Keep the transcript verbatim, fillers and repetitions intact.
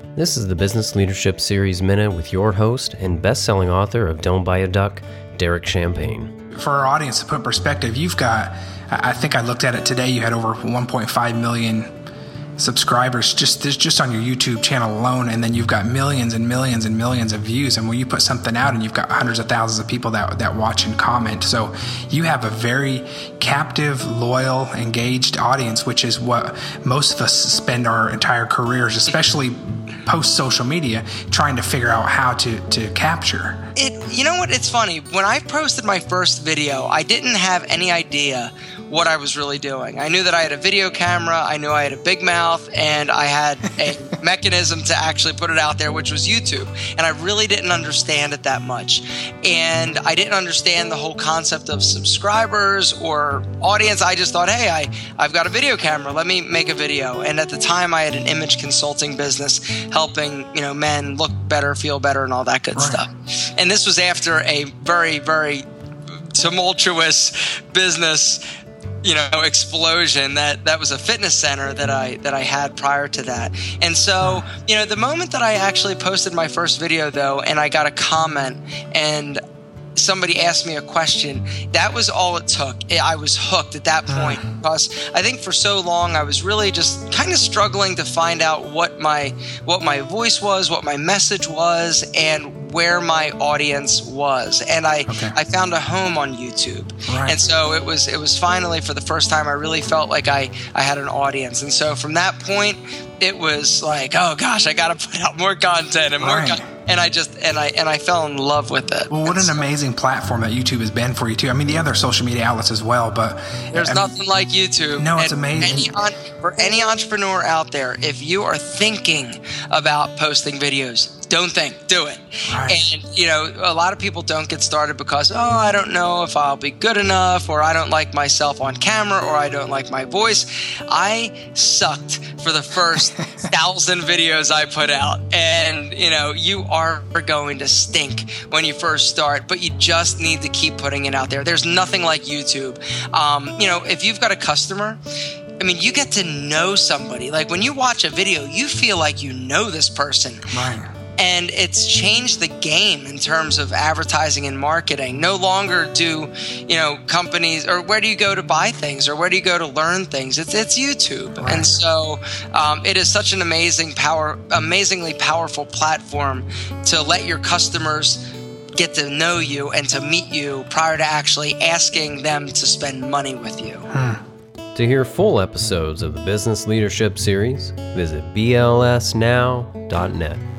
This is the Business Leadership Series Minute with your host and best-selling author of Don't Buy a Duck, Derek Champagne. For our audience to put perspective, you've got, I think I looked at it today, you had over one point five million subscribers just just on your YouTube channel alone, and then you've got millions and millions and millions of views. And when you put something out and you've got hundreds of thousands of people that that watch and comment, so you have a very captive, loyal, engaged audience, which is what most of us spend our entire careers, especially post social media, trying to figure out how to to capture. It, you know what? It's funny. When I posted my first video, I didn't have any idea what I was really doing. I knew that I had a video camera, I knew I had a big mouth, and I had a mechanism to actually put it out there, which was YouTube. And I really didn't understand it that much. And I didn't understand the whole concept of subscribers or audience. I just thought, hey, I, I've got a video camera, let me make a video. And at the time, I had an image consulting business helping, you know, men look better, feel better, and all that good Right. stuff. And this was after a very, very tumultuous business you know, explosion that that was a fitness center that I that I had prior to that. And so, you know, the moment that I actually posted my first video though, and I got a comment and somebody asked me a question, that was all it took. I was hooked at that point because I think for so long I was really just kind of struggling to find out what my what my voice was, what my message was, and where my audience was. And I Okay. I found a home on YouTube. Right. And so it was it was finally, for the first time, I really felt like I I had an audience. And so from that point, it was like, oh gosh, I got to put out more content and more Right. content. And I just and I and I fell in love with it. Well, what And an so amazing platform that YouTube has been for you too. I mean, the other social media outlets as well, but There's I mean, nothing like YouTube. No, it's And amazing. Any on, for any entrepreneur out there, if you are thinking about posting videos, don't think, do it. Right. And, you know, a lot of people don't get started because, oh, I don't know if I'll be good enough, or I don't like myself on camera, or I don't like my voice. I sucked for the first thousand videos I put out. And, you know, you are going to stink when you first start, but you just need to keep putting it out there. There's nothing like YouTube. Um, you know, if you've got a customer, I mean, you get to know somebody. Like when you watch a video, you feel like you know this person. Right. And it's changed the game in terms of advertising and marketing. No longer do, you know, companies, or where do you go to buy things, or where do you go to learn things? It's it's YouTube. Right. And so um, it is such an amazing power, amazingly powerful platform to let your customers get to know you and to meet you prior to actually asking them to spend money with you. Hmm. To hear full episodes of the Business Leadership Series, visit B L S now dot net.